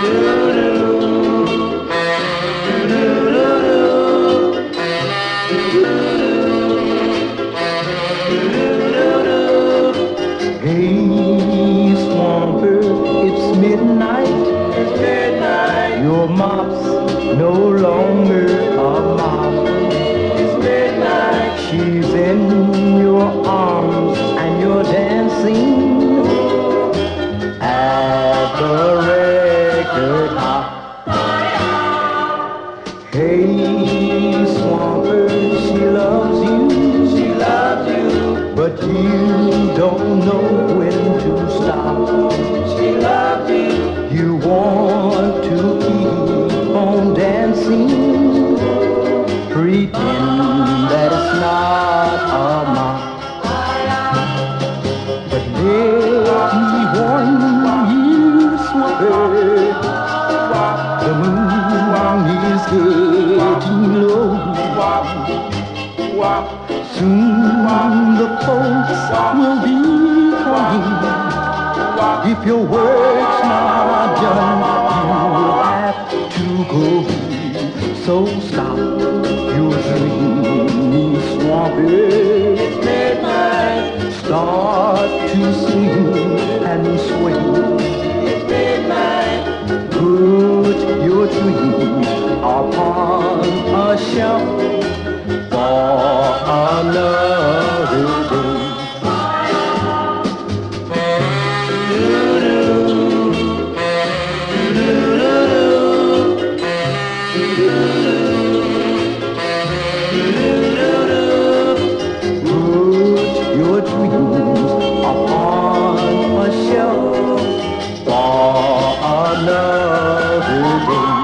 Hey, Swamper, it's midnight. It's midnight. Your mop's no longer a mop. It's midnight. She's in your arms and you're dancing at the record hop. Hey, Swamper, she loves you. She loves you. But you don't know when to stop. She loves you. You want to keep on dancing, pretend that it's not a mop. But let me warn you, Swamper, the moon is getting low. Soon the folks will be coming. If your work's not done, you will have to go. So stop your dreaming, Swampy. It's midnight. Start to sing and swing. It's midnight. Put your dreams upon a shelf for another day. Put your dreams upon a shelf for another day.